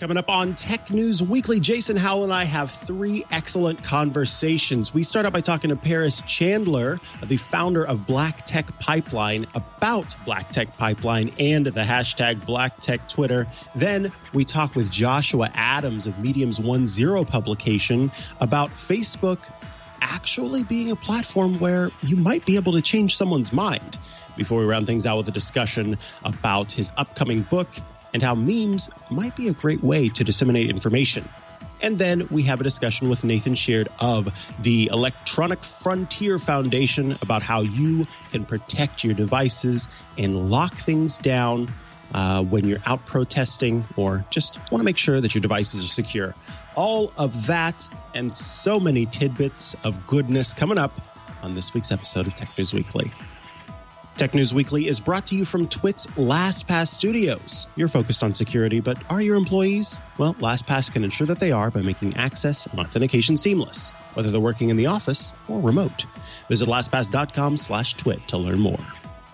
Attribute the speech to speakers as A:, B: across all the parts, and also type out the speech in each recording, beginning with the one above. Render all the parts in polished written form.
A: Coming up on Tech News Weekly, Jason Howell and I have three excellent conversations. We start out by talking to Paris Chandler, the founder of Black Tech Pipeline, about Black Tech Pipeline and the hashtag Black Tech Twitter. Then we talk with Joshua Adams of Medium's 1.0 publication about Facebook actually being a platform where you might be able to change someone's mind. Before we round things out with a discussion about his upcoming book and how memes might be a great way to disseminate information. And then we have a discussion with Nathan Sheard of the Electronic Frontier Foundation about how you can protect your devices and lock things down when you're out protesting or just want to make sure that your devices are secure. All of that and so many tidbits of goodness coming up on this week's episode of Tech News Weekly. Tech News Weekly is brought to you from Twit's LastPass Studios. You're focused on security, but are your employees? Well, LastPass can ensure that they are by making access and authentication seamless, whether they're working in the office or remote. Visit LastPass.com/twit to learn more.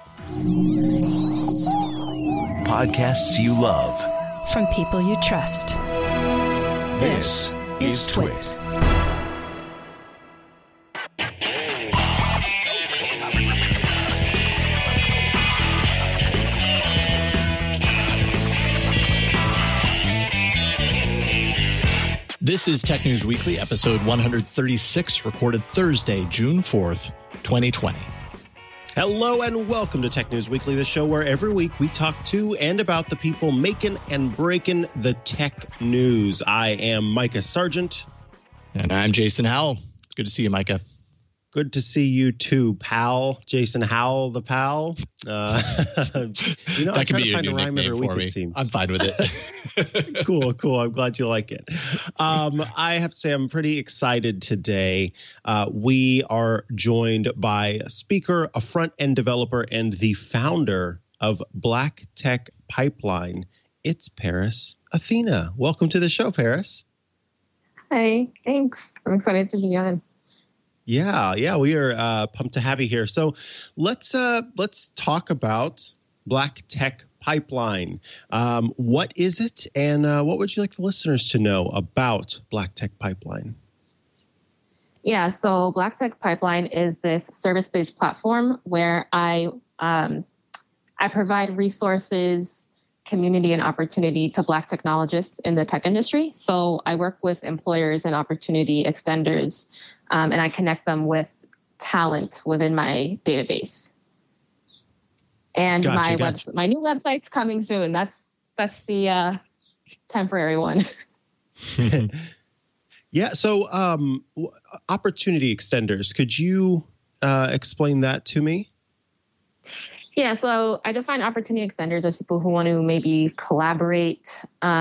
B: Podcasts you love.
C: From people you trust.
B: This is Twit.
D: This is Tech News Weekly, episode 136, recorded Thursday, June 4th, 2020.
A: Hello and welcome to Tech News Weekly, the show where every week we talk to and about the people making and breaking the tech news. I am Micah Sargent.
D: And I'm Jason Howell. Good to see you, Micah.
A: Good to see you too, pal. Jason Howell, the pal.
D: That could be your new nickname for me. I'm fine with
A: it. Cool. I'm glad you like it. I have to say I'm pretty excited today. We are joined by a speaker, a front-end developer, and the founder of Black Tech Pipeline. It's Paris Athena. Welcome to the show, Paris.
E: Hi, thanks. I'm excited to be on.
A: Yeah, we are pumped to have you here. So let's talk about Black Tech Pipeline. What is it, and what would you like the listeners to know about Black Tech Pipeline?
E: Yeah, so Black Tech Pipeline is this service-based platform where I provide resources, community, and opportunity to Black technologists in the tech industry. So I work with employers and opportunity extenders, and I connect them with talent within my database. And my new website's coming soon. That's the temporary one.
A: Yeah. So opportunity extenders, could you explain that to me?
E: Yeah, so I define opportunity extenders as people who want to maybe collaborate,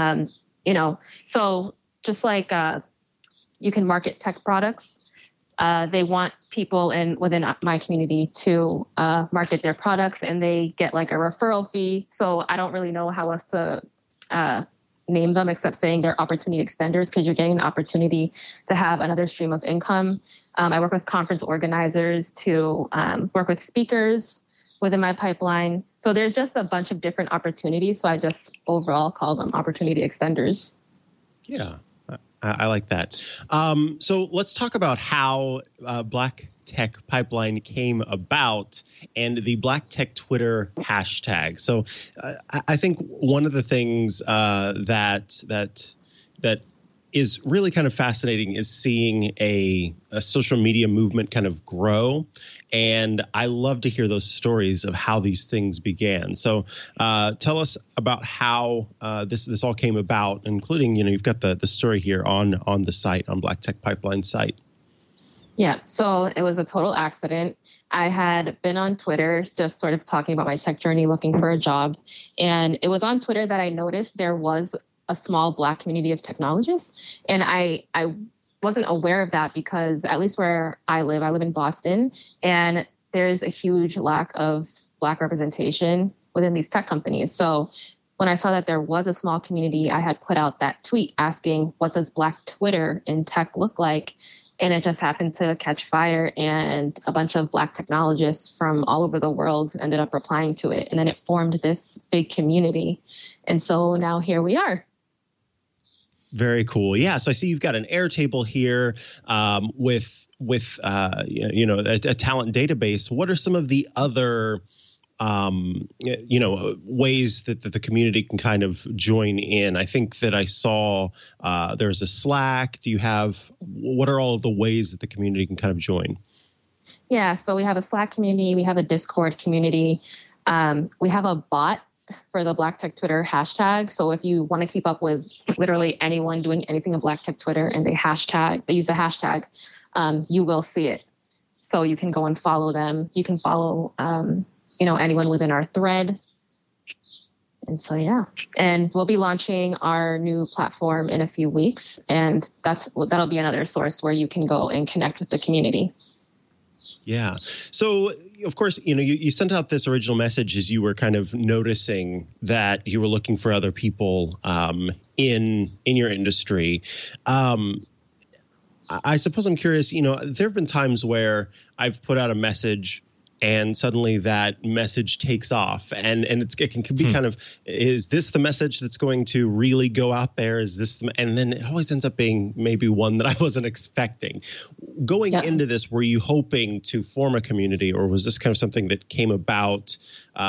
E: so just like you can market tech products, they want people within my community to market their products, and they get like a referral fee. So I don't really know how else to name them except saying they're opportunity extenders, because you're getting an opportunity to have another stream of income. I work with conference organizers to work with speakers within my pipeline. So there's just a bunch of different opportunities. So I just overall call them opportunity extenders.
A: Yeah, I like that. So let's talk about how Black Tech Pipeline came about and the Black Tech Twitter hashtag. So I think one of the things that is really kind of fascinating is seeing a social media movement kind of grow. And I love to hear those stories of how these things began. So tell us about how this all came about, including, you've got the story here on the site, on Black Tech Pipeline site.
E: Yeah, so it was a total accident. I had been on Twitter just sort of talking about my tech journey, looking for a job. And it was on Twitter that I noticed there was a small Black community of technologists. And I wasn't aware of that because at least where I live in Boston, and there's a huge lack of Black representation within these tech companies. So when I saw that there was a small community, I had put out that tweet asking, what does Black Twitter in tech look like? And it just happened to catch fire, and a bunch of Black technologists from all over the world ended up replying to it. And then it formed this big community. And so now here we are.
A: Very cool. Yeah. So I see you've got an Airtable here with a talent database. What are some of the other ways that the community can kind of join in? I think that I saw there's a Slack. What are all of the ways that the community can kind of join?
E: Yeah, so we have a Slack community, we have a Discord community, we have a bot for the Black Tech Twitter hashtag. So if you want to keep up with literally anyone doing anything in Black Tech Twitter and they use the hashtag, you will see it. So you can go and follow them. You can follow anyone within our thread. And so, yeah. And we'll be launching our new platform in a few weeks. And that'll be another source where you can go and connect with the community.
A: Yeah. So, of course, you sent out this original message as you were kind of noticing that you were looking for other people in your industry. I suppose I'm curious, there have been times where I've put out a message and suddenly that message takes off and it can be kind of, is this the message that's going to really go out there? Is this, and then it always ends up being maybe one that I wasn't expecting. Going into this, were you hoping to form a community, or was this kind of something that came about,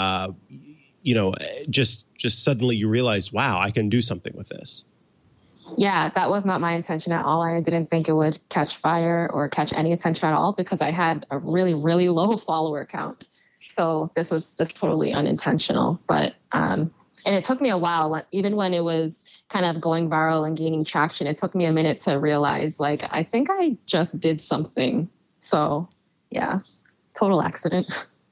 A: just suddenly you realized, wow, I can do something with this?
E: Yeah, that was not my intention at all. I didn't think it would catch fire or catch any attention at all because I had a really, really low follower count. So this was just totally unintentional. But and it took me a while, even when it was kind of going viral and gaining traction, it took me a minute to realize, I think I just did something. So, yeah, total accident.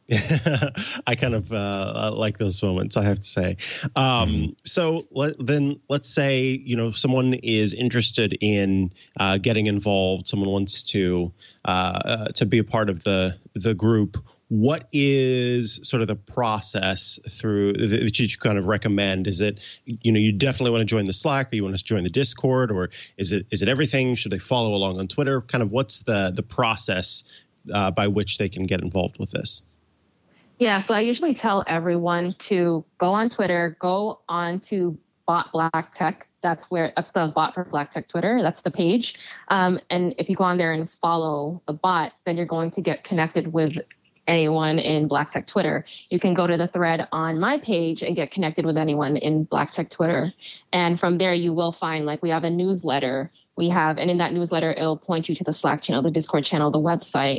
A: I kind of like those moments, I have to say. So let's say, someone is interested in getting involved. Someone wants to be a part of the group. What is sort of the process that you kind of recommend? Is it, you definitely want to join the Slack, or you want to join the Discord, or is it everything? Should they follow along on Twitter? Kind of what's the process by which they can get involved with this?
E: Yeah, so I usually tell everyone to go on Twitter, go on to Bot Black Tech. That's the bot for Black Tech Twitter. That's the page. And if you go on there and follow the bot, then you're going to get connected with anyone in Black Tech Twitter. You can go to the thread on my page and get connected with anyone in Black Tech Twitter. And from there, you will find, we have a newsletter. And in that newsletter, it'll point you to the Slack channel, the Discord channel, the website.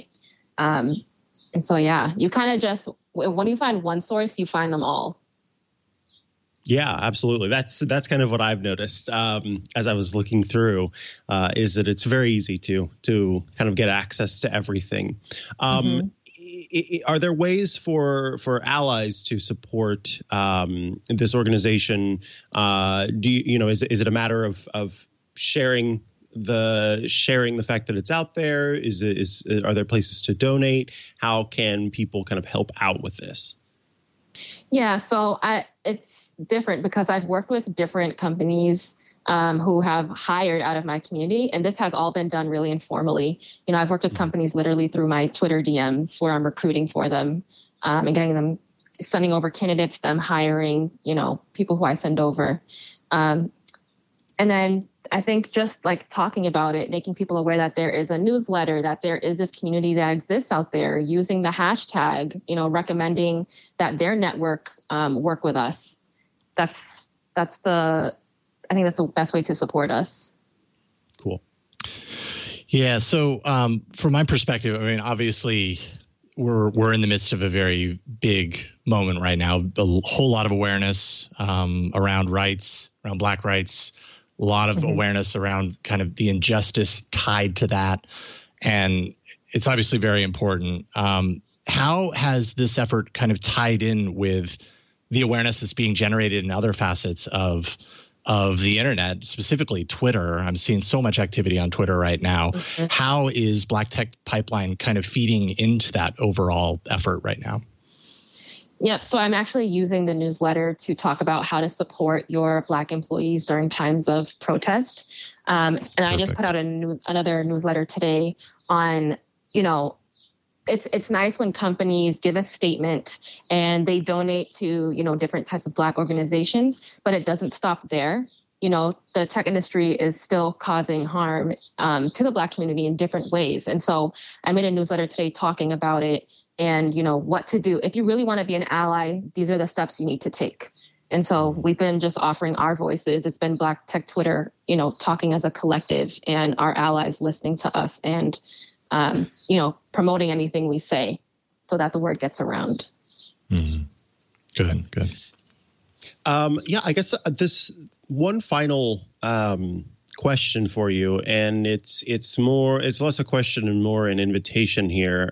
E: And so, yeah, you kind of just, when you find one source, you find them all.
A: Yeah, absolutely. That's kind of what I've noticed as I was looking through, is that it's very easy to kind of get access to everything. Are there ways for allies to support this organization? Is it a matter of sharing the fact that it's out there? Are there places to donate? How can people kind of help out with this?
E: Yeah, so it's different because I've worked with different companies who have hired out of my community, and this has all been done really informally. I've worked with companies literally through my Twitter DMs where I'm recruiting for them and getting them, sending over candidates, them hiring, people who I send over. And then I think just talking about it, making people aware that there is a newsletter, that there is this community that exists out there, using the hashtag, recommending that their network work with us. I think that's the best way to support us. Cool.
D: Yeah. So from my perspective, I mean, obviously we're in the midst of a very big moment right now. A whole lot of awareness around rights, around Black rights. A lot of awareness around kind of the injustice tied to that. And it's obviously very important. How has this effort kind of tied in with the awareness that's being generated in other facets of the internet, specifically Twitter? I'm seeing so much activity on Twitter right now. How is Black Tech Pipeline kind of feeding into that overall effort right now?
E: Yeah, so I'm actually using the newsletter to talk about how to support your Black employees during times of protest. And Perfect. I just put out another newsletter today on, it's nice when companies give a statement and they donate to, different types of Black organizations, but it doesn't stop there. the tech industry is still causing harm to the Black community in different ways. And so I made a newsletter today talking about it and, what to do. If you really want to be an ally, these are the steps you need to take. And so we've been just offering our voices. It's been Black Tech Twitter, talking as a collective and our allies listening to us and, promoting anything we say so that the word gets around.
D: Mm-hmm. Good.
A: I guess this one final question for you, and it's less a question and more an invitation here.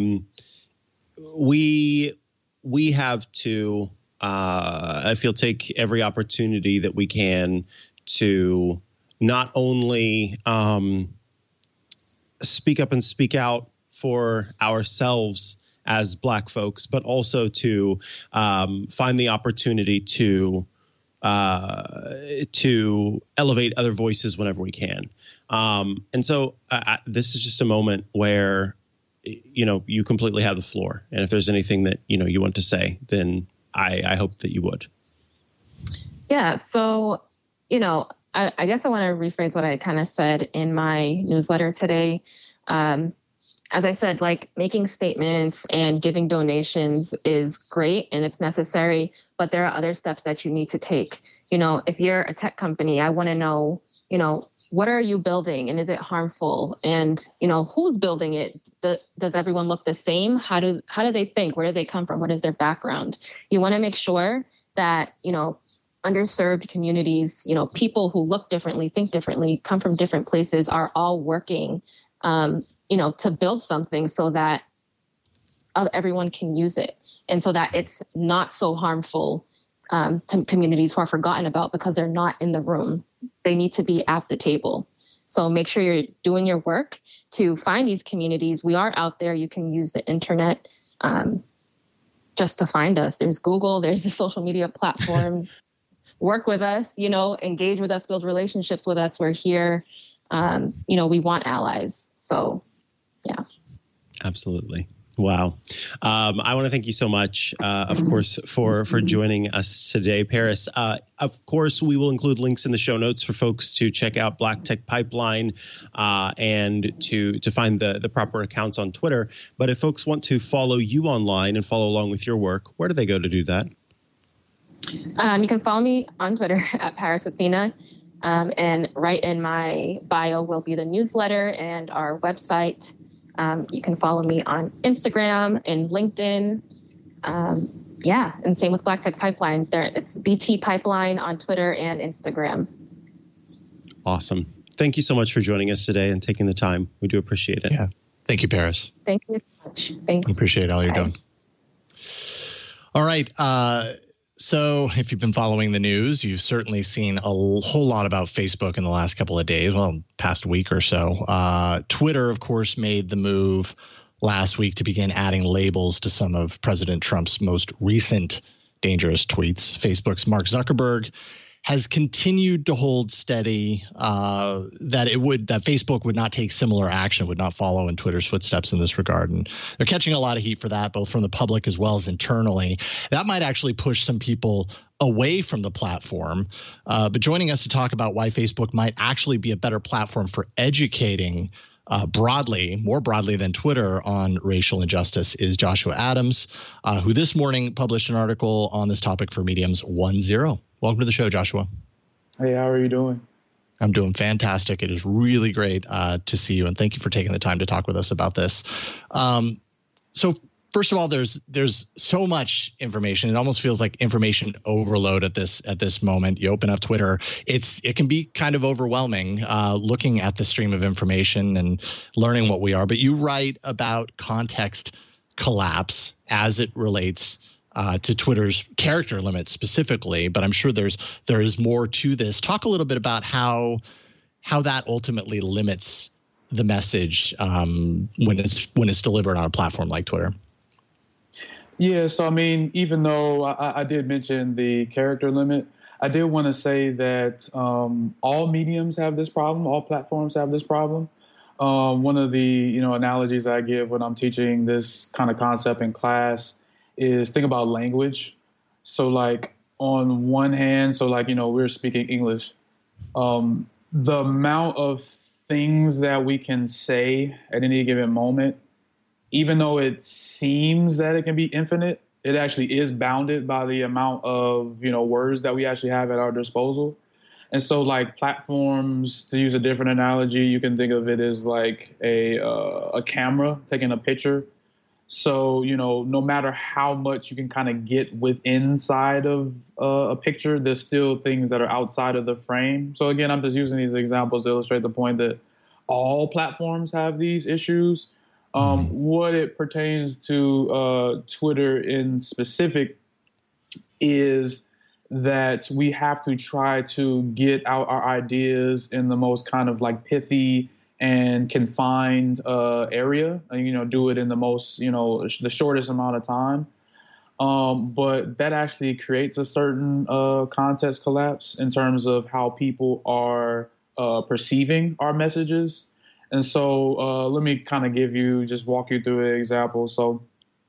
A: We have to, I feel, take every opportunity that we can to not only speak up and speak out for ourselves as Black folks, but also to find the opportunity to elevate other voices whenever we can. And so this is just a moment where, you completely have the floor. And if there's anything that, you want to say, then I hope that you would.
E: Yeah. So, I guess I want to rephrase what I kind of said in my newsletter today. As I said, making statements and giving donations is great and it's necessary, but there are other steps that you need to take. If you're a tech company, I want to know, what are you building and is it harmful? And, who's building it? Does everyone look the same? How do they think? Where do they come from? What is their background? You want to make sure that, underserved communities, people who look differently, think differently, come from different places are all working, to build something so that everyone can use it and so that it's not so harmful to communities who are forgotten about because they're not in the room. They need to be at the table. So make sure you're doing your work to find these communities. We are out there. You can use the internet just to find us. There's Google, there's the social media platforms. Work with us, engage with us, build relationships with us. We're here. We want allies. So, yeah.
A: Absolutely. Wow. I want to thank you so much, of course, for joining us today, Paris. Of course, we will include links in the show notes for folks to check out Black Tech Pipeline and to find the proper accounts on Twitter. But if folks want to follow you online and follow along with your work, where do they go to do that?
E: You can follow me on Twitter at Paris Athena. And right in my bio will be the newsletter and our website. You can follow me on Instagram and LinkedIn. And same with Black Tech Pipeline. It's BT Pipeline on Twitter and Instagram. Awesome.
A: Thank you so much for joining us today and taking the time. We do appreciate it.
D: Yeah. Thank you, Paris.
E: Thank you so much. Thanks.
D: We appreciate all you're doing. All right. So if you've been following the news, you've certainly seen a whole lot about Facebook in the last couple of days, past week or so. Twitter, of course, made the move last week to begin adding labels to some of President Trump's most recent dangerous tweets. Facebook's Mark Zuckerberg has continued to hold steady that Facebook would not take similar action, would not follow in Twitter's footsteps in this regard. And they're catching a lot of heat for that, both from the public as well as internally. That might actually push some people away from the platform. But joining us to talk about why Facebook might actually be a better platform for educating more broadly than Twitter on racial injustice is Joshua Adams, who this morning published an article on this topic for Medium's 1-0. Welcome to the show, Joshua.
F: Hey, how are you doing?
D: I'm doing fantastic. It is really great to see you, and thank you for taking the time to talk with us about this. So first of all, there's so much information. It almost feels like information overload at this moment. You open up Twitter, it can be kind of overwhelming looking at the stream of information and learning what we are. But you write about context collapse as it relates to Twitter's character limits specifically, but I'm sure there is more to this. Talk a little bit about how that ultimately limits the message when it's delivered on a platform like Twitter.
F: Yeah, so I mean, even though I did mention the character limit, I did want to say that all mediums have this problem, all platforms have this problem. One of the analogies I give when I'm teaching this kind of concept in class is think about language. So like on one hand, we're speaking English. The amount of things that we can say at any given moment, even though it seems that it can be infinite, it actually is bounded by the amount of, words that we actually have at our disposal. And so like platforms, to use a different analogy, you can think of it as like a camera taking a picture. So, no matter how much you can kind of get inside of a picture, there's still things that are outside of the frame. So again, I'm just using these examples to illustrate the point that all platforms have these issues. What it pertains to Twitter in specific is that we have to try to get out our ideas in the most kind of like pithy and confined area, do it in the most, the shortest amount of time. But that actually creates a certain context collapse in terms of how people are perceiving our messages. And so let me kind of walk you through an example. So,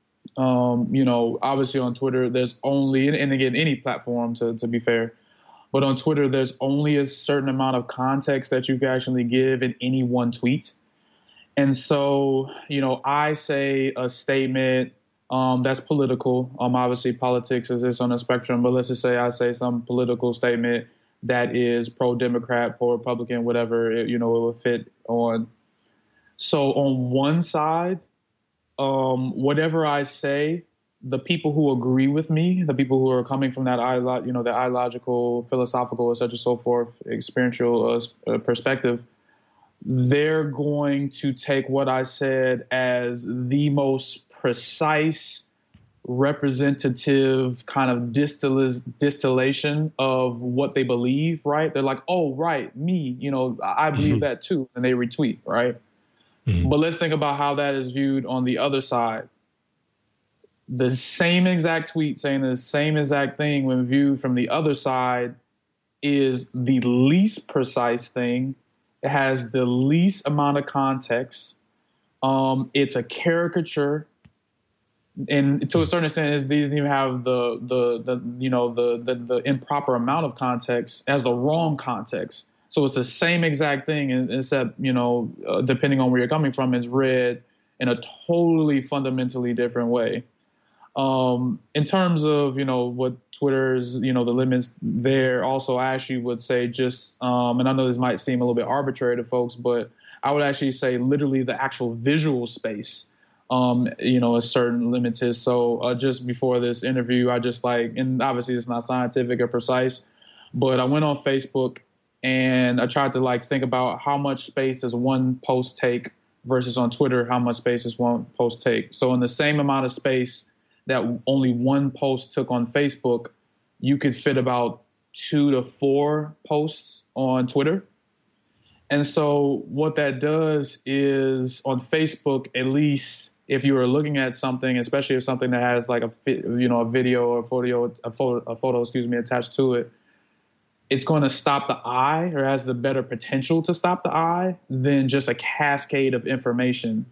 F: obviously on Twitter, there's only, and again, any platform to be fair, but on Twitter, there's only a certain amount of context that you can actually give in any one tweet. And so, I say a statement that's political. Obviously, politics is on a spectrum, but let's just say I say some political statement that is pro-Democrat, pro-Republican, whatever, it will fit on. So on one side, whatever I say, the people who agree with me, the people who are coming from that, the ideological, philosophical, et cetera, so forth, experiential perspective, they're going to take what I said as the most precise, representative kind of distillation of what they believe, right? They're like, oh, right, me, I believe that too. And they retweet, right? Mm-hmm. But let's think about how that is viewed on the other side. The same exact tweet saying the same exact thing when viewed from the other side is the least precise thing. It has the least amount of context. It's a caricature. And to a certain extent, it doesn't even have the improper amount of context, as the wrong context. So it's the same exact thing, except depending on where you're coming from, it's read in a totally fundamentally different way. In terms of what Twitter's the limits there, also I actually would say just and I know this might seem a little bit arbitrary to folks, but I would actually say literally the actual visual space. A certain limits is. So just before this interview, I just and obviously it's not scientific or precise, but I went on Facebook and I tried to think about how much space does one post take versus on Twitter, how much space does one post take. So in the same amount of space that only one post took on Facebook, you could fit about 2 to 4 posts on Twitter. And so what that does is on Facebook, at least, if you are looking at something, especially if something that has a video or a photo, attached to it, it's going to stop the eye, or has the better potential to stop the eye than just a cascade of information.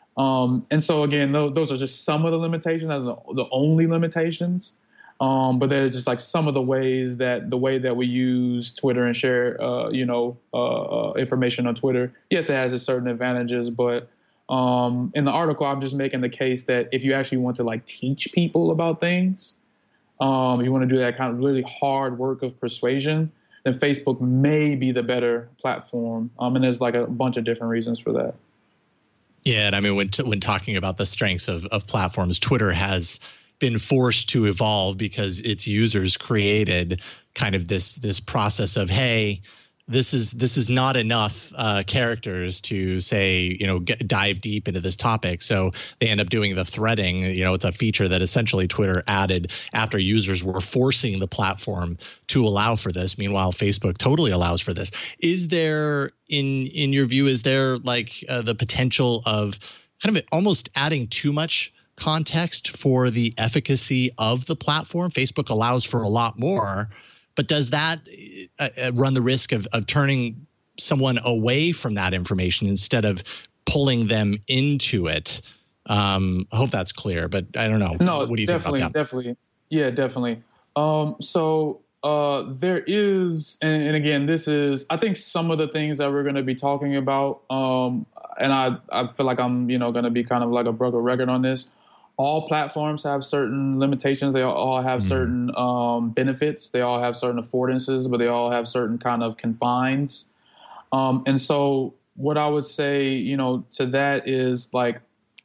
F: And so again, those are just some of the limitations, the only limitations. But there's just some of the ways that we use Twitter and share, information on Twitter. Yes, it has its certain advantages, but in the article, I'm just making the case that if you actually want to teach people about things, you want to do that kind of really hard work of persuasion, then Facebook may be the better platform. And there's a bunch of different reasons for that.
D: Yeah, and I mean, when talking about the strengths of platforms, Twitter has been forced to evolve because its users created kind of this process of, hey, this is not enough characters to say, dive deep into this topic. So they end up doing the threading. It's a feature that essentially Twitter added after users were forcing the platform to allow for this. Meanwhile, Facebook totally allows for this. Is there, in your view, is there the potential of kind of almost adding too much context for the efficacy of the platform? Facebook allows for a lot more. But does that run the risk of turning someone away from that information instead of pulling them into it? I hope that's clear, but I don't know.
F: No,
D: what do you think about that?
F: Definitely. Yeah, definitely. So there is, and again, this is, I think some of the things that we're going to be talking about, and I feel like I'm, going to be kind of like a broken record on this. All platforms have certain limitations. They all have certain benefits. They all have certain affordances, but they all have certain kind of confines. And so what I would say, to that is like,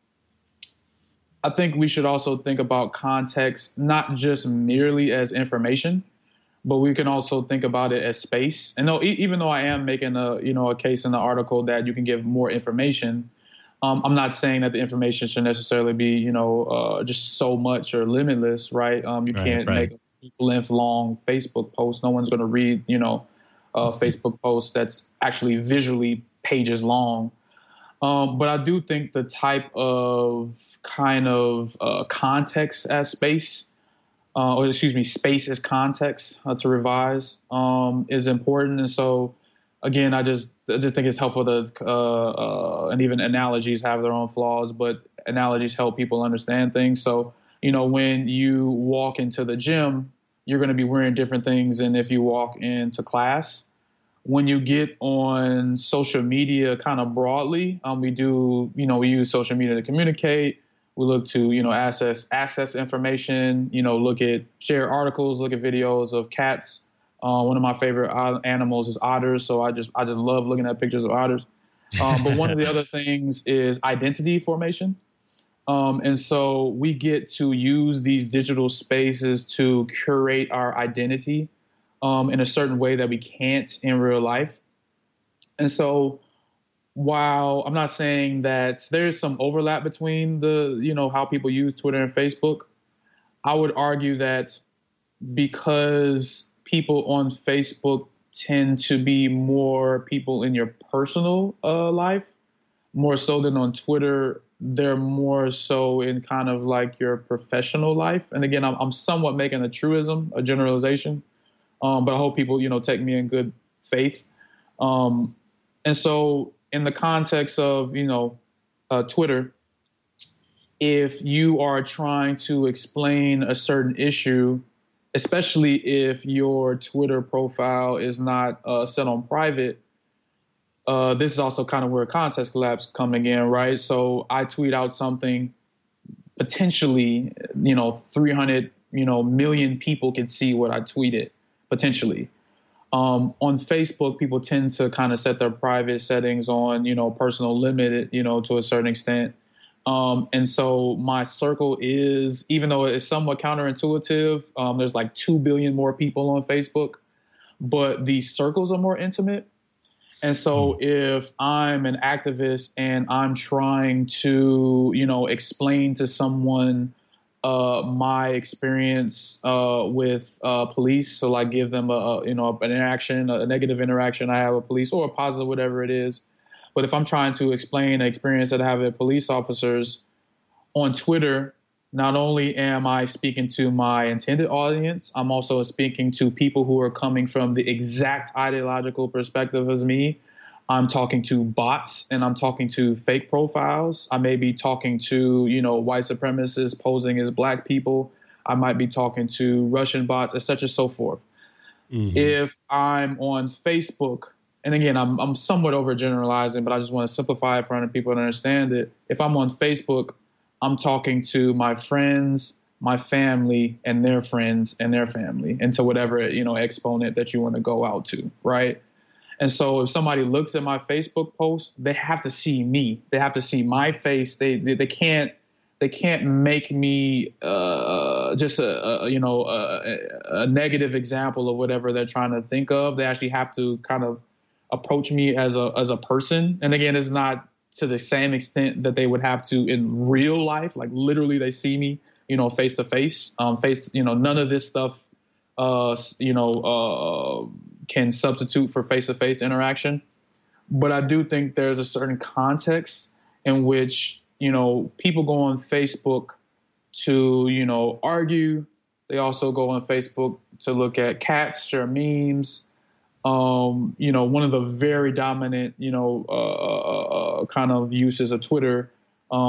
F: I think we should also think about context, not just merely as information, but we can also think about it as space. And even though I am making a case in the article that you can give more information, I'm not saying that the information should necessarily be, just so much or limitless, right? You can't make a length long Facebook post. No one's going to read, a Facebook post that's actually visually pages long. But I do think the type of kind of context as space, space as context, to revise, is important. And so, again, I just think it's helpful to, and even analogies have their own flaws, but analogies help people understand things. So, when you walk into the gym, you're going to be wearing different things than if you walk into class. When you get on social media kind of broadly, we use social media to communicate. We look to, access information, share articles, look at videos of cats. One of my favorite animals is otters. So I just love looking at pictures of otters. But one of the other things is identity formation. And so we get to use these digital spaces to curate our identity in a certain way that we can't in real life. And so while I'm not saying that there's some overlap between how people use Twitter and Facebook, I would argue that because people on Facebook tend to be more people in your personal life, more so than on Twitter, they're more so in kind of like your professional life. And again, I'm somewhat making a truism, a generalization. But I hope people, take me in good faith. And so in the context of, Twitter, if you are trying to explain a certain issue, especially if your Twitter profile is not set on private, this is also kind of where context collapse coming in, right? So I tweet out something, potentially, 300, million people can see what I tweeted. Potentially. On Facebook, people tend to kind of set their private settings on, personal limit, to a certain extent. And so my circle is, even though it's somewhat counterintuitive, there's like 2 billion more people on Facebook, but the circles are more intimate. And so if I'm an activist and I'm trying to, explain to someone my experience with police, so like give them an interaction, a negative interaction I have with police, or a positive, whatever it is. But if I'm trying to explain an experience that I have with police officers on Twitter, not only am I speaking to my intended audience, I'm also speaking to people who are coming from the exact ideological perspective as me. I'm talking to bots and I'm talking to fake profiles. I may be talking to, white supremacists posing as black people. I might be talking to Russian bots, et cetera, so forth. Mm-hmm. If I'm on Facebook, and again, I'm somewhat overgeneralizing, but I just want to simplify it for other people to understand it. If I'm on Facebook, I'm talking to my friends, my family, and their friends and their family, and to whatever, exponent that you want to go out to, right? And so if somebody looks at my Facebook post, they have to see me. They have to see my face. They can't make me just a negative example of whatever they're trying to think of. They actually have to kind of approach me as a person. And again, it's not to the same extent that they would have to in real life, like literally they see me, face to face. None of this stuff can substitute for face-to-face interaction. But I do think there's a certain context in which, people go on Facebook to, argue. They also go on Facebook to look at cats, share memes. One of the very dominant, kind of uses of Twitter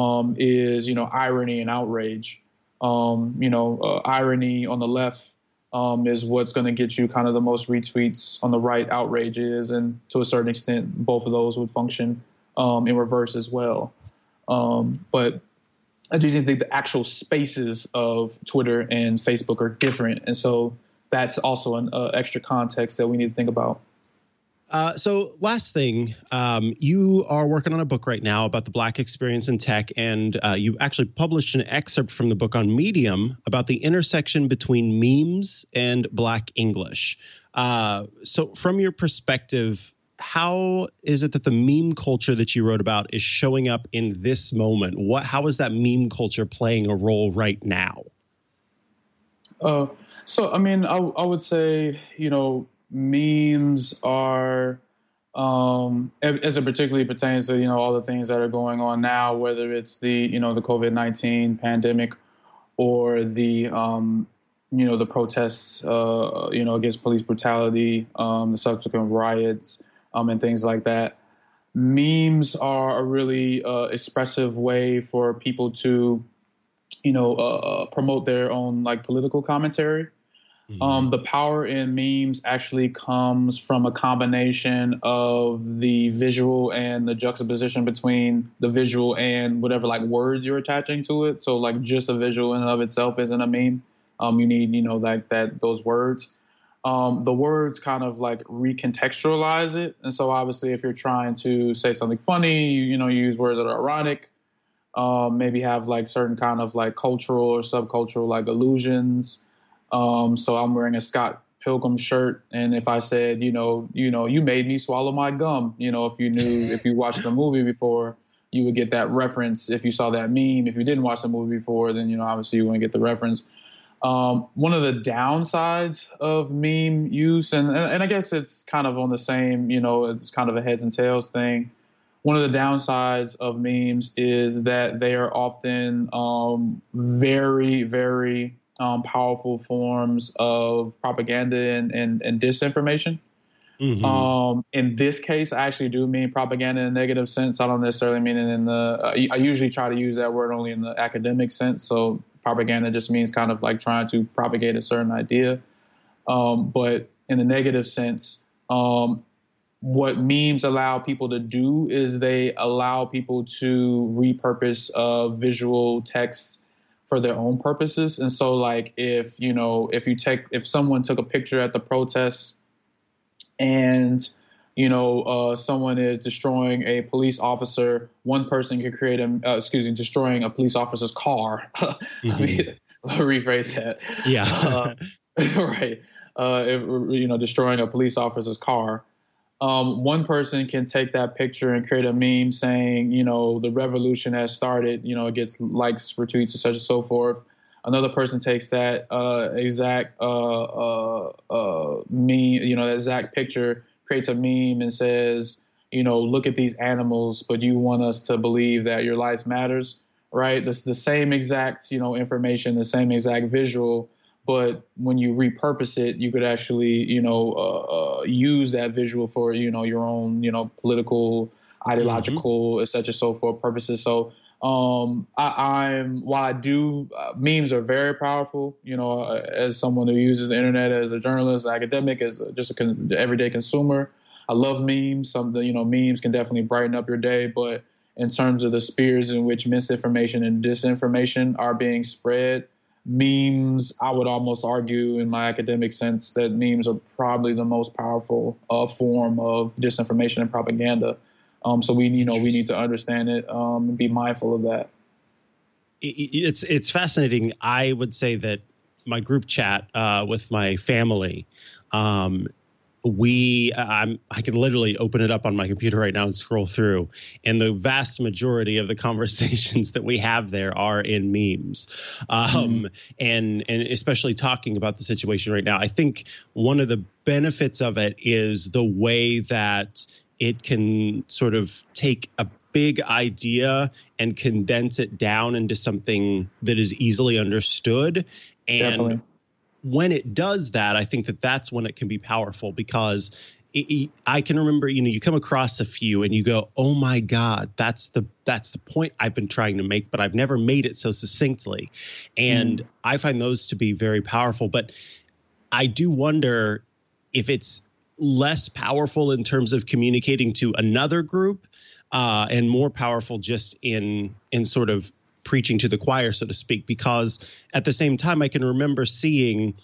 F: is, irony and outrage. Irony on the left is what's going to get you kind of the most retweets on the right outrages. And to a certain extent, both of those would function in reverse as well. But I do think the actual spaces of Twitter and Facebook are different. And so that's also an extra context that we need to think about.
A: So last thing, you are working on a book right now about the Black experience in tech, and you actually published an excerpt from the book on Medium about the intersection between memes and Black English. So from your perspective, how is it that the meme culture that you wrote about is showing up in this moment? How is that meme culture playing a role right now?
F: So, I mean, I would say, memes are, as it particularly pertains to, all the things that are going on now, whether it's the, the COVID-19 pandemic or the, the protests, against police brutality, the subsequent riots, and things like that. Memes are a really expressive way for people to, promote their own political commentary. Mm-hmm. The power in memes actually comes from a combination of the visual and the juxtaposition between the visual and whatever words you're attaching to it. So just a visual in and of itself isn't a meme. You need, those words. The words kind of recontextualize it. And so obviously if you're trying to say something funny, you use words that are ironic, maybe have certain kind of cultural or subcultural allusions. So I'm wearing a Scott Pilgrim shirt. And if I said, you made me swallow my gum, if you watched the movie before, you would get that reference. If you saw that meme, if you didn't watch the movie before, then, obviously you wouldn't get the reference. One of the downsides of meme use, and I guess it's kind of on the same, it's kind of a heads and tails thing. One of the downsides of memes is that they are often very, very powerful forms of propaganda and disinformation. Mm-hmm. In this case, I actually do mean propaganda in a negative sense. I don't necessarily mean it in the, I usually try to use that word only in the academic sense. So propaganda just means kind of trying to propagate a certain idea. But in a negative sense, what memes allow people to do is they allow people to repurpose visual text for their own purposes. And so if someone took a picture at the protest and, someone is destroying a police officer, one person could create destroying a police officer's car. Mm-hmm. I mean, rephrase that.
A: Yeah.
F: Right. Destroying a police officer's car. One person can take that picture and create a meme saying, the revolution has started, it gets likes, retweets, and such and so forth. Another person takes that exact meme, that exact picture, creates a meme and says, look at these animals, but you want us to believe that your life matters, right? That's the same exact, information, the same exact visual. But when you repurpose it, you could actually, use that visual for, your own, political, ideological, et cetera, so forth purposes. So while I do, memes are very powerful, as someone who uses the internet as a journalist, academic, as just an everyday consumer. I love memes. Memes can definitely brighten up your day. But in terms of the spheres in which misinformation and disinformation are being spread, memes, I would almost argue in my academic sense that memes are probably the most powerful form of disinformation and propaganda. So we need to understand it and be mindful of that.
A: It's fascinating. I would say that my group chat with my family, I can literally open it up on my computer right now and scroll through, and the vast majority of the conversations that we have there are in memes, and especially talking about the situation right now. I think one of the benefits of it is the way that it can sort of take a big idea and condense it down into something that is easily understood. And definitely. When it does that, I think that that's when it can be powerful, because I can remember, you come across a few and you go, oh my God, that's the point I've been trying to make, but I've never made it so succinctly. And I find those to be very powerful. But I do wonder if it's less powerful in terms of communicating to another group and more powerful just in sort of preaching to the choir, so to speak, because at the same time, I can remember seeing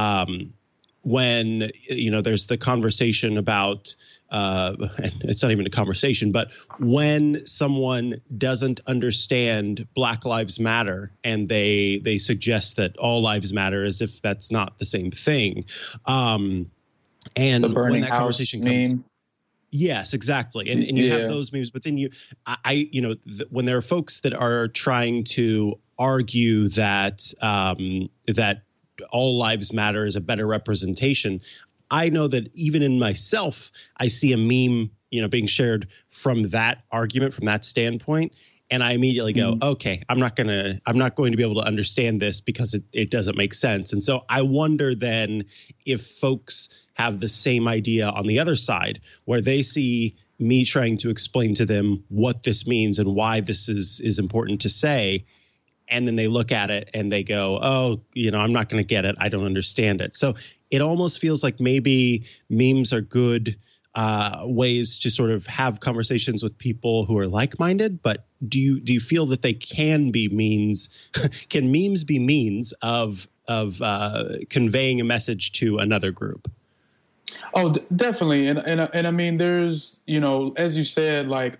A: when, there's the conversation about it's not even a conversation, but when someone doesn't understand Black Lives Matter and they suggest that all lives matter as if that's not the same thing. And when that conversation comes, yes, exactly. And you have those memes, but then when there are folks that are trying to argue that that all lives matter is a better representation, I know that even in myself, I see a meme, being shared from that argument, from that standpoint. And I immediately go, okay, I'm not going to be able to understand this because it doesn't make sense. And so I wonder then if folks have the same idea on the other side, where they see me trying to explain to them what this means and why this is important to say. And then they look at it and they go, oh, I'm not going to get it. I don't understand it. So it almost feels like maybe memes are good ways to sort of have conversations with people who are like-minded. But do you feel that they can be means? Can memes be means of conveying a message to another group?
F: Oh, definitely. And I mean, there's, as you said, like,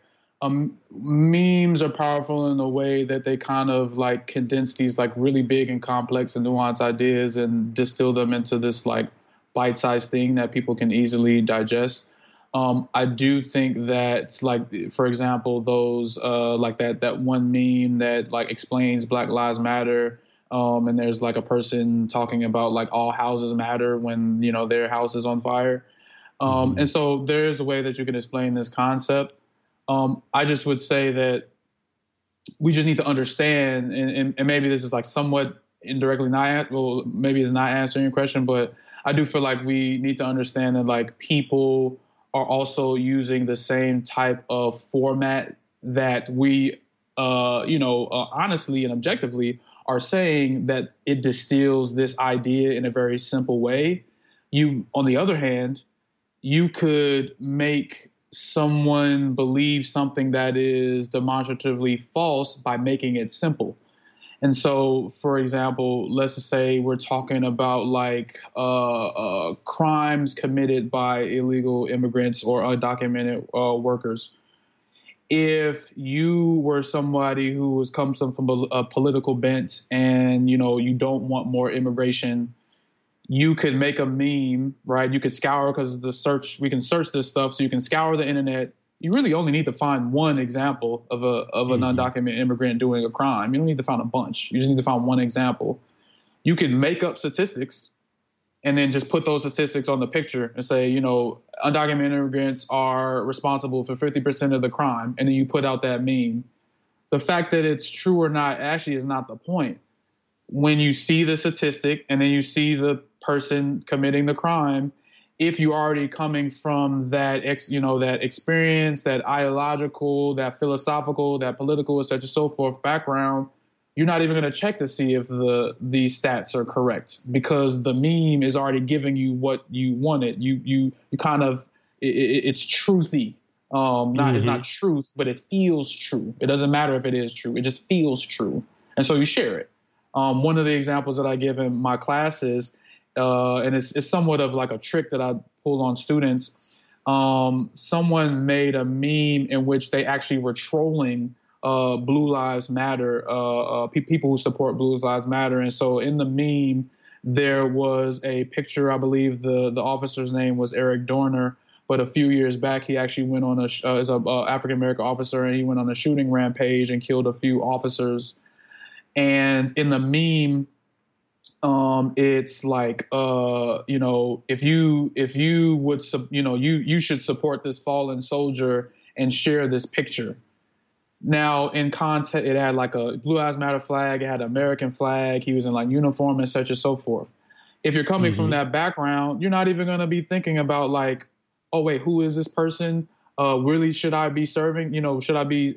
F: memes are powerful in a way that they kind of like condense these like really big and complex and nuanced ideas and distill them into this like bite-sized thing that people can easily digest. I do think that, like, for example, those like that one meme that like explains Black Lives Matter. And there's like a person talking about like all houses matter when, their house is on fire. And so there's a way that you can explain this concept. I just would say that we just need to understand, and maybe this is like somewhat indirectly maybe it's not answering your question, but I do feel like we need to understand that like people are also using the same type of format that we, honestly and objectively are saying that it distills this idea in a very simple way. On the other hand, you could make someone believe something that is demonstratively false by making it simple. And so, for example, let's just say we're talking about like crimes committed by illegal immigrants or undocumented workers. If you were somebody who comes from a political bent and, you don't want more immigration, you could make a meme, right? You could scour, because we can search this stuff. So you can scour the internet. You really only need to find one example of an undocumented immigrant doing a crime. You don't need to find a bunch. You just need to find one example. You can make up statistics and then just put those statistics on the picture and say, undocumented immigrants are responsible for 50% of the crime. And then you put out that meme. The fact that it's true or not actually is not the point. When you see the statistic and then you see the person committing the crime, if you're already coming from that experience, that ideological, that philosophical, that political, et cetera, so forth background, you're not even going to check to see if the stats are correct, because the meme is already giving you what you wanted. You kind of, it's truthy. It's not truth, but it feels true. It doesn't matter if it is true. It just feels true. And so you share it. One of the examples that I give in my classes, and it's somewhat of like a trick that I pull on students. Someone made a meme in which they actually were trolling Blue Lives Matter, people who support Blue Lives Matter. And so in the meme, there was a picture, I believe the officer's name was Eric Dorner, but a few years back, he actually went on as an African-American officer, and he went on a shooting rampage and killed a few officers. And in the meme, it's like, if you would, you should support this fallen soldier and share this picture. Now, in context, it had like a Blue Lives Matter flag. It had an American flag. He was in like uniform and such and so forth. If you're coming from that background, you're not even going to be thinking about like, oh, wait, who is this person? Really, should I be serving? Should I be,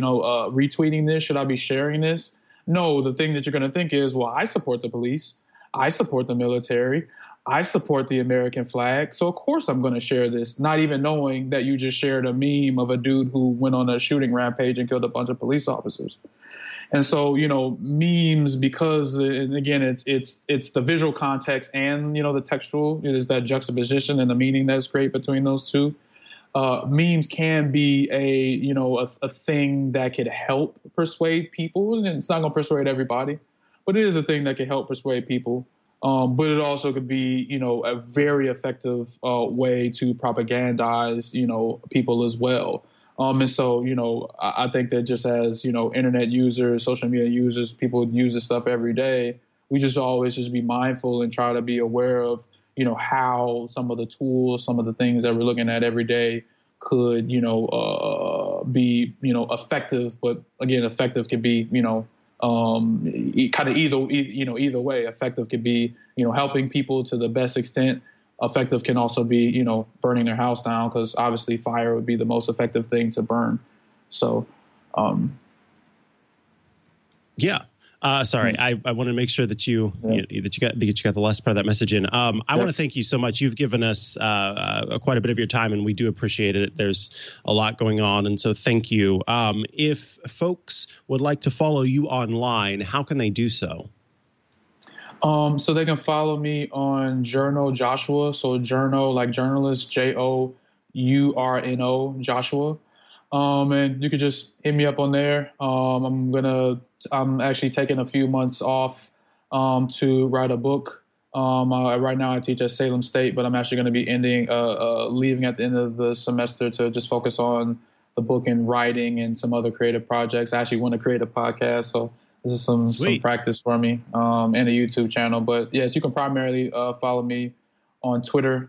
F: retweeting this? Should I be sharing this? No, the thing that you're going to think is, well, I support the police. I support the military. I support the American flag. So of course I'm going to share this, not even knowing that you just shared a meme of a dude who went on a shooting rampage and killed a bunch of police officers. And so, memes, because, and again, it's the visual context and, the textual, it is that juxtaposition and the meaning that's great between those two. Memes can be a thing that could help persuade people. And it's not going to persuade everybody, but it is a thing that can help persuade people. But it also could be, a very effective way to propagandize, people as well. And so, I think that just as, internet users, social media users, people use this stuff every day, we just always just be mindful and try to be aware of, how some of the tools, some of the things that we're looking at every day could, be, effective. But again, effective could be, kind of either way. Effective could be, helping people to the best extent. Effective can also be, burning their house down, because obviously fire would be the most effective thing to burn. So,
A: yeah. Sorry, I want to make sure that you got the last part of that message in. I want to thank you so much. You've given us quite a bit of your time, and we do appreciate it. There's a lot going on, and so thank you. If folks would like to follow you online, how can they do so?
F: So they can follow me on Journo Joshua. So Journo, like journalist, Journo, Joshua. And you could just hit me up on there. I'm actually taking a few months off to write a book. Right now I teach at Salem State, but I'm actually going to be leaving at the end of the semester to just focus on the book and writing and some other creative projects. I actually want to create a podcast, so this is some practice for me, and a YouTube channel. But yes, you can primarily follow me on Twitter.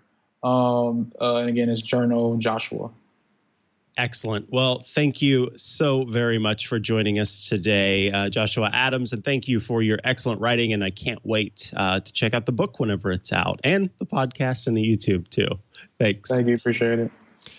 F: And again, it's Journo Joshua.
A: Excellent. Well, thank you so very much for joining us today, Joshua Adams, and thank you for your excellent writing. And I can't wait to check out the book whenever it's out, and the podcast and the YouTube too. Thanks.
F: Thank you. Appreciate it.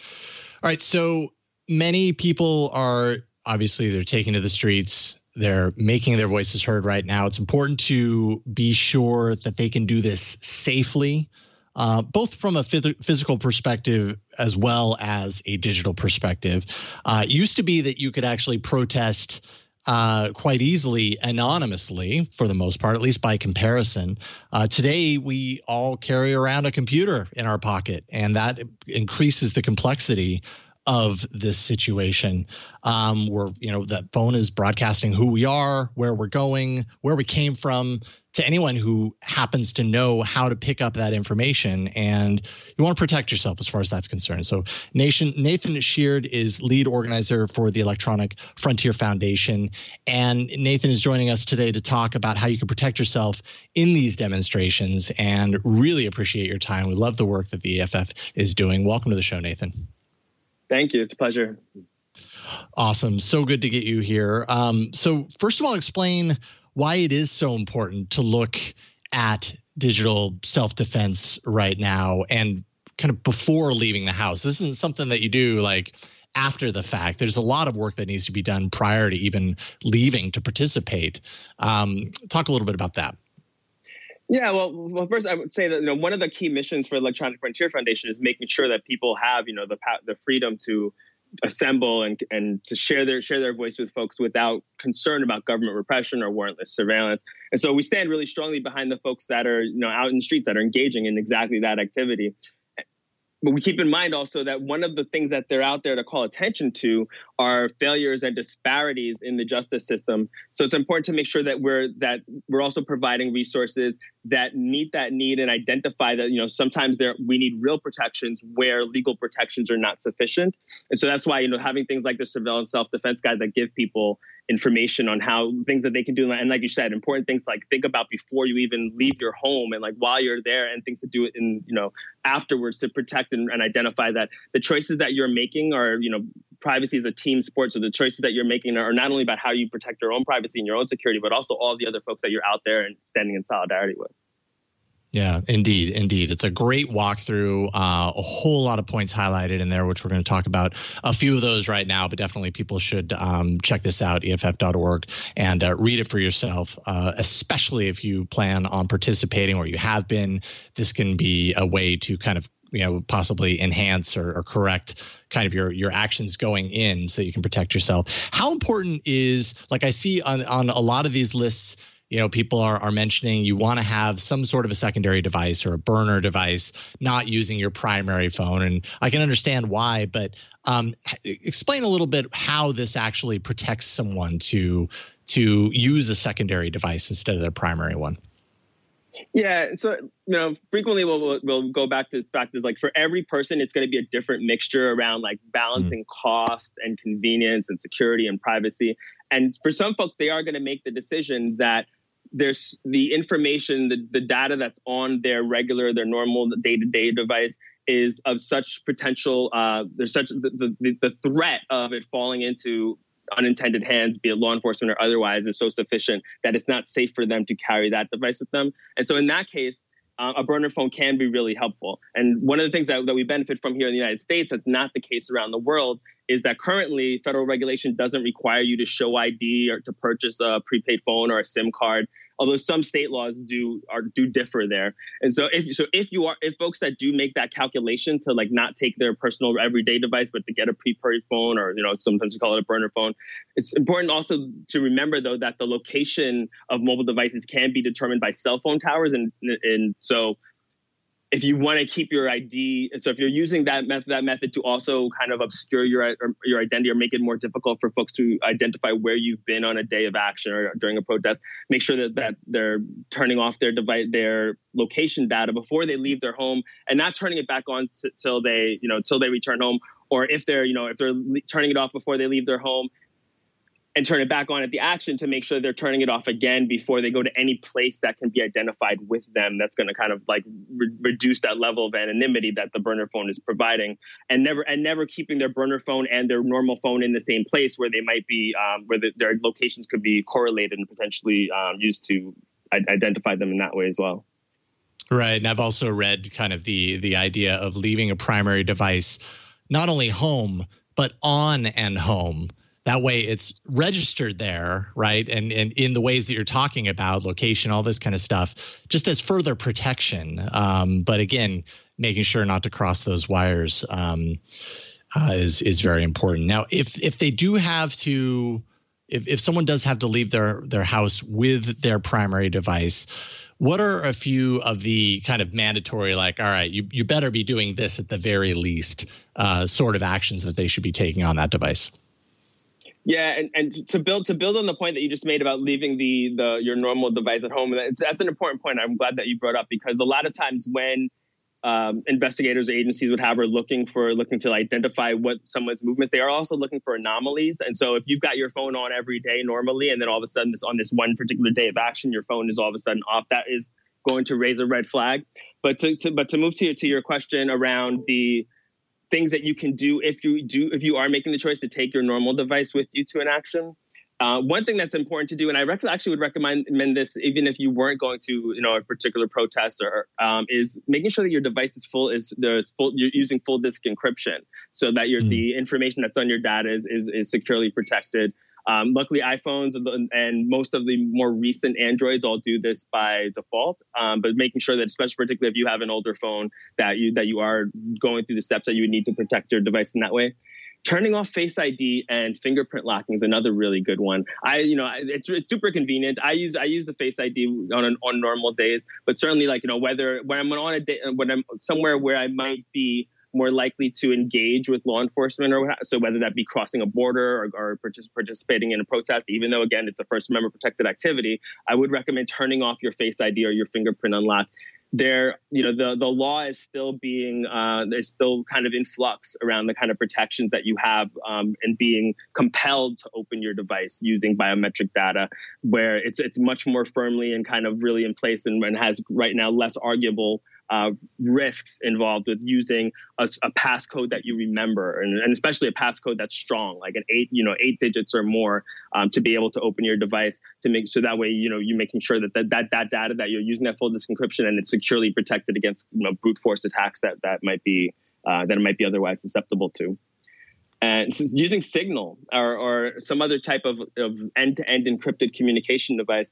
D: All right. So many people are obviously they're taking to the streets. They're making their voices heard right now. It's important to be sure that they can do this safely, both from a physical perspective as well as a digital perspective. It used to be that you could actually protest quite easily anonymously, for the most part, at least by comparison. Today, we all carry around a computer in our pocket, and that increases the complexity of this situation, where that phone is broadcasting who we are, where we're going, where we came from, to anyone who happens to know how to pick up that information. And you want to protect yourself as far as that's concerned. So Nathan Sheard is lead organizer for the Electronic Frontier Foundation. And Nathan is joining us today to talk about how you can protect yourself in these demonstrations, and really appreciate your time. We love the work that the EFF is doing. Welcome to the show, Nathan.
G: Thank you. It's a pleasure.
D: Awesome. So good to get you here. So first of all, explain why it is so important to look at digital self-defense right now and kind of before leaving the house. This isn't something that you do like after the fact. There's a lot of work that needs to be done prior to even leaving to participate. Talk a little bit about that.
G: Yeah, well, first I would say that one of the key missions for Electronic Frontier Foundation is making sure that people have the freedom to assemble and to share their voice with folks without concern about government repression or warrantless surveillance. And so we stand really strongly behind the folks that are out in the streets that are engaging in exactly that activity. But we keep in mind also that one of the things that they're out there to call attention to are failures and disparities in the justice system. So it's important to make sure that we're also providing resources that meet that need and identify that sometimes we need real protections where legal protections are not sufficient. And so that's why having things like the surveillance self-defense guide that give people information on how things that they can do, and like you said, important things like think about before you even leave your home and like while you're there, and things to do in afterwards to protect and identify that the choices that you're making are privacy is a team sport. So the choices that you're making are not only about how you protect your own privacy and your own security, but also all the other folks that you're out there and standing in solidarity with.
D: Yeah, indeed. It's a great walkthrough, a whole lot of points highlighted in there, which we're going to talk about a few of those right now, but definitely people should check this out, EFF.org, and read it for yourself, especially if you plan on participating or you have been. This can be a way to kind of possibly enhance or correct kind of your actions going in so you can protect yourself. How important is, like I see on a lot of these lists, people are mentioning you want to have some sort of a secondary device or a burner device, not using your primary phone. And I can understand why, but explain a little bit how this actually protects someone to use a secondary device instead of their primary one.
G: Yeah, so frequently we'll go back to this fact is like for every person, it's going to be a different mixture around like balancing cost and convenience and security and privacy. And for some folks, they are going to make the decision that there's the information, the data that's on their normal day-to-day device is of such potential. There's such the threat of it falling into unintended hands, be it law enforcement or otherwise, is so sufficient that it's not safe for them to carry that device with them. And so in that case, a burner phone can be really helpful. And one of the things that we benefit from here in the United States, that's not the case around the world, is that currently federal regulation doesn't require you to show ID or to purchase a prepaid phone or a SIM card, although some state laws do differ there. And so if folks that do make that calculation to like not take their personal everyday device, but to get a prepaid phone or, sometimes you call it a burner phone, it's important also to remember though that the location of mobile devices can be determined by cell phone towers. And so if you want to keep your ID, so if you're using that method to also kind of obscure your identity or make it more difficult for folks to identify where you've been on a day of action or during a protest, make sure that they're turning off their device, their location data before they leave their home, and not turning it back on till they return home, or if they're turning it off before they leave their home and turn it back on at the action, to make sure they're turning it off again before they go to any place that can be identified with them. That's going to kind of like reduce that level of anonymity that the burner phone is providing, and never keeping their burner phone and their normal phone in the same place where they might be, their locations could be correlated and potentially used to identify them in that way as well.
D: Right. And I've also read kind of the idea of leaving a primary device not only home, but on and home. That way it's registered there, right? And in the ways that you're talking about, location, all this kind of stuff, just as further protection. But again, making sure not to cross those wires is very important. Now, if they do have to, if someone does have to leave their house with their primary device, what are a few of the kind of mandatory, like, all right, you better be doing this at the very least, sort of actions that they should be taking on that device?
G: Yeah, and to build on the point that you just made about leaving your normal device at home, that's an important point. I'm glad that you brought up, because a lot of times when investigators or agencies are looking to identify what someone's movements, they are also looking for anomalies. And so if you've got your phone on every day normally, and then all of a sudden on this one particular day of action, your phone is all of a sudden off, that is going to raise a red flag. But to move to your question around the things that you can do if you are making the choice to take your normal device with you to an action. One thing that's important to do, and I actually would recommend this even if you weren't going to a particular protest, or is making sure that your device is you're using full disk encryption, so that the information that's on your data is securely protected. Luckily, iPhones and most of the more recent Androids all do this by default, but making sure that, particularly if you have an older phone, that you are going through the steps that you would need to protect your device in that way. Turning off Face ID and fingerprint locking is another really good one. It's super convenient. I use the Face ID on normal days, but certainly when I'm somewhere where I might be more likely to engage with law enforcement, so whether that be crossing a border or participating in a protest, even though again it's a First Amendment protected activity, I would recommend turning off your Face ID or your fingerprint unlock. The law is still there's still kind of in flux around the kind of protections that you have and being compelled to open your device using biometric data, where it's much more firmly and kind of really in place and has right now less arguable risks involved with using a passcode that you remember, and especially a passcode that's strong, like an 8 digits or more, to be able to open your device, to make so that way you're making sure that data that you're using, that full disk encryption, and it's securely protected against brute force attacks that might be otherwise susceptible to. And using Signal or some other type of end-to-end encrypted communication device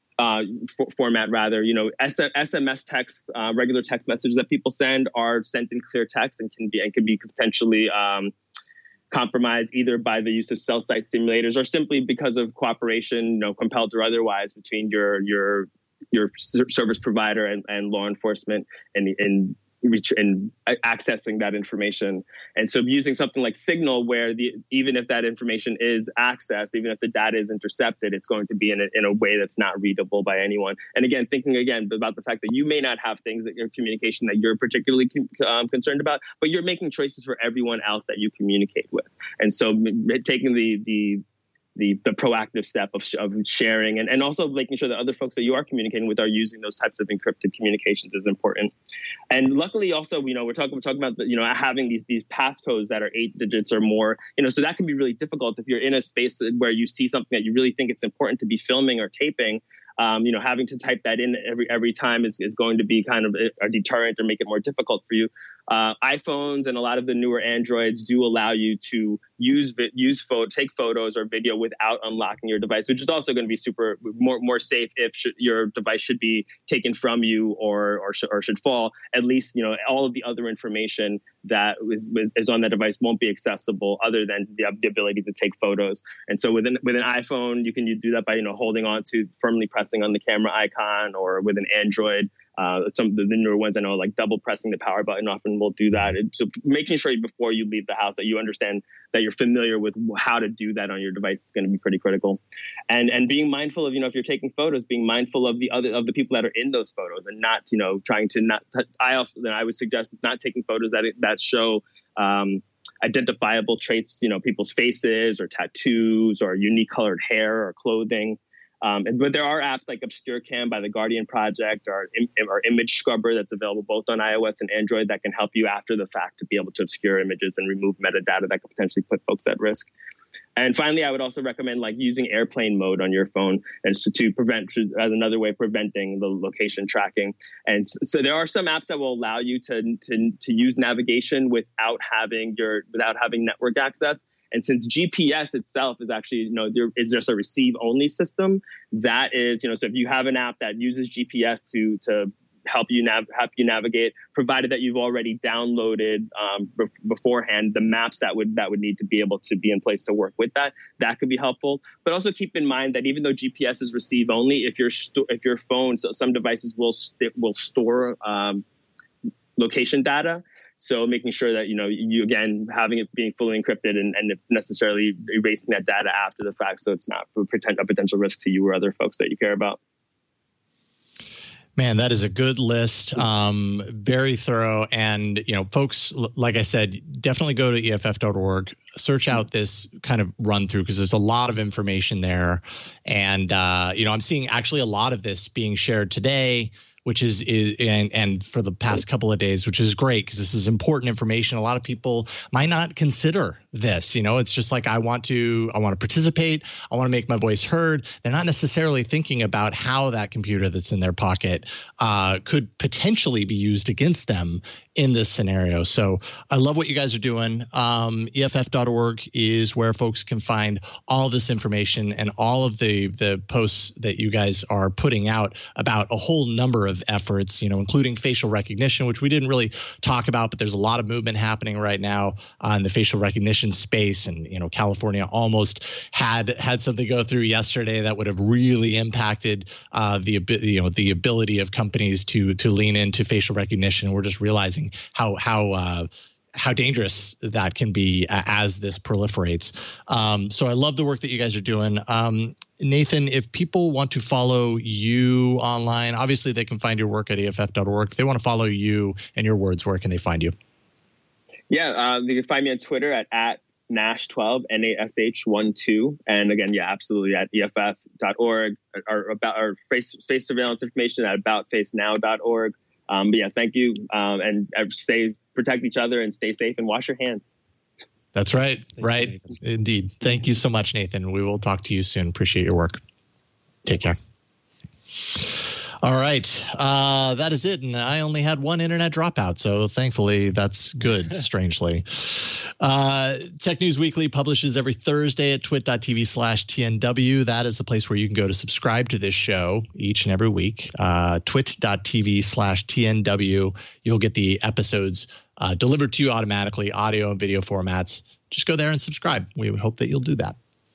G: format, rather, SMS texts, regular text messages that people send are sent in clear text and can be potentially compromised either by the use of cell site simulators or simply because of cooperation, compelled or otherwise, between your service provider and law enforcement and accessing that information. And so using something like Signal, where even if that information is accessed, even if the data is intercepted, it's going to be in a way that's not readable by anyone. And again, thinking about the fact that you may not have things that your communication that you're particularly concerned about, but you're making choices for everyone else that you communicate with. And so taking the proactive step of sharing and also making sure that other folks that you are communicating with are using those types of encrypted communications is important. And luckily also, we're talking about having these passcodes that are 8 digits or more, so that can be really difficult if you're in a space where you see something that you really think it's important to be filming or taping. Having to type that in every time is going to be kind of a deterrent or make it more difficult for you. iPhones and a lot of the newer Androids do allow you to take photos or video without unlocking your device, which is also going to be more safe if your device should be taken from you or should fall. At least all of the other information that is on that device won't be accessible other than the ability to take photos. And so with an iPhone, you can do that by holding on to firmly pressing on the camera icon, or with an Android. Some of the newer ones I know, like double pressing the power button, often will do that. So making sure before you leave the house that you understand that you're familiar with how to do that on your device is going to be pretty critical. And being mindful of, if you're taking photos, being mindful of the people that are in those photos, and not, trying to not. I would suggest not taking photos that show identifiable traits, people's faces or tattoos or unique colored hair or clothing. But there are apps like ObscureCam by the Guardian Project or Image Scrubber that's available both on iOS and Android that can help you after the fact to be able to obscure images and remove metadata that could potentially put folks at risk. And finally, I would also recommend using airplane mode on your phone as another way of preventing the location tracking. And so there are some apps that will allow you to use navigation without having network access. And since GPS itself is actually, is just a receive only system, that is, so if you have an app that uses GPS to help you navigate, provided that you've already downloaded beforehand the maps that would need to be able to be in place to work with that could be helpful. But also keep in mind that even though GPS is receive only, if your phone, so some devices will store location data. So making sure that, you again, having it being fully encrypted and if necessarily erasing that data after the fact, so it's not a potential risk to you or other folks that you care about.
D: Man, that is a good list. Very thorough. And, folks, like I said, definitely go to EFF.org, search out this kind of run through, because there's a lot of information there. And, I'm seeing actually a lot of this being shared today, which is and for the past couple of days, which is great because this is important information. A lot of people might not consider this. It's just like I want to participate. I want to make my voice heard. They're not necessarily thinking about how that computer that's in their pocket could potentially be used against them in this scenario. So I love what you guys are doing. EFF.org is where folks can find all this information and all of the posts that you guys are putting out about a whole number of efforts, including facial recognition, which we didn't really talk about, but there's a lot of movement happening right now in the facial recognition space. And, California almost had something go through yesterday that would have really impacted the ability of companies to lean into facial recognition. And we're just realizing how dangerous that can be as this proliferates. So I love the work that you guys are doing. Nathan, if people want to follow you online, obviously they can find your work at EFF.org. If they want to follow you and your words, where can they find you?
G: Yeah, you can find me on Twitter at Nash12, NASH12. And again, absolutely at EFF.org, or about our face surveillance information at aboutfacenow.org. But yeah, thank you. And protect each other and stay safe and wash your hands.
D: That's right. Right. Indeed. Thank you so much, Nathan. We will talk to you soon. Appreciate your work. Take care. All right. That is it. And I only had one internet dropout, so thankfully that's good, strangely. Tech News Weekly publishes every Thursday at twit.tv/TNW. That is the place where you can go to subscribe to this show each and every week. Twit.tv/TNW. You'll get the episodes delivered to you automatically, audio and video formats. Just go there and subscribe. We hope that you'll do that.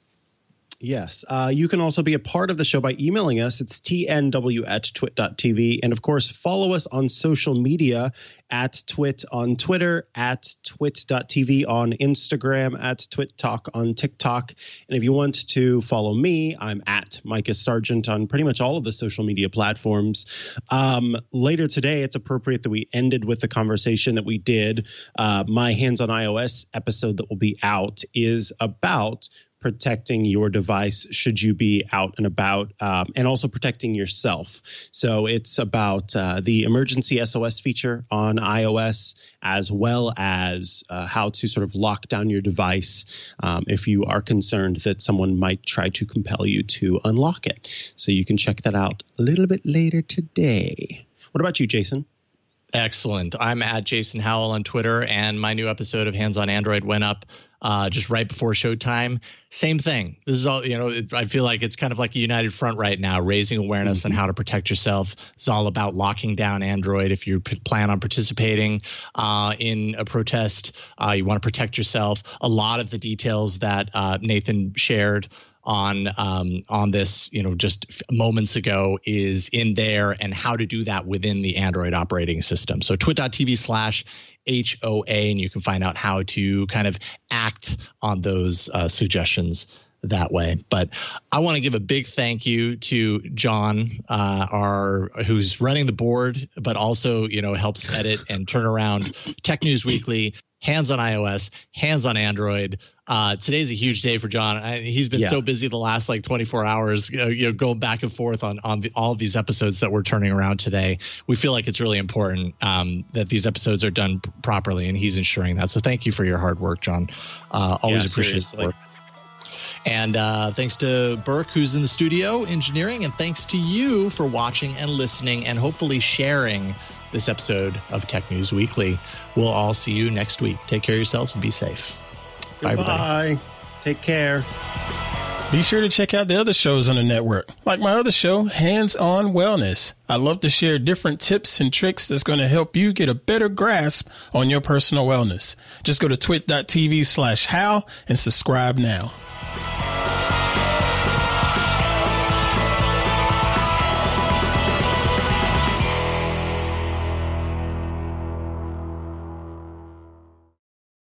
A: Yes. You can also be a part of the show by emailing us. It's tnw@twit.tv. And, of course, follow us on social media at Twit on Twitter, at twit.tv on Instagram, at TwitTalk on TikTok. And if you want to follow me, I'm at Micah Sargent on pretty much all of the social media platforms. Later today, it's appropriate that we ended with the conversation that we did. My Hands on iOS episode that will be out is about protecting your device should you be out and about, and also protecting yourself. So it's about the emergency SOS feature on iOS, as well as how to sort of lock down your device if you are concerned that someone might try to compel you to unlock it. So you can check that out a little bit later today. What about you, Jason?
D: Excellent. I'm at Jason Howell on Twitter, and my new episode of Hands on Android went up just right before showtime. Same thing. This is all, I feel like it's kind of like a united front right now, raising awareness on how to protect yourself. It's all about locking down Android. If you plan on participating in a protest, you want to protect yourself. A lot of the details that Nathan shared on this, just moments ago is in there, and how to do that within the Android operating system. So twit.tv/HOA, and you can find out how to kind of act on those suggestions that way. But I want to give a big thank you to John, who's running the board, but also, helps edit and turn around Tech News Weekly, Hands on iOS, Hands on Android. Today's a huge day for John. He's been so busy the last 24 hours, going back and forth on all of these episodes that we're turning around today. We feel like it's really important that these episodes are done properly, and he's ensuring that. So thank you for your hard work, John. Always appreciate the work. And thanks to Burke, who's in the studio engineering, and thanks to you for watching and listening and hopefully sharing this episode of Tech News Weekly. We'll all see you next week. Take care of yourselves and be safe.
A: Bye, everybody. Take care.
H: Be sure to check out the other shows on the network, like my other show, Hands on Wellness. I love to share different tips and tricks that's going to help you get a better grasp on your personal wellness. Just go to twit.tv/how and subscribe now.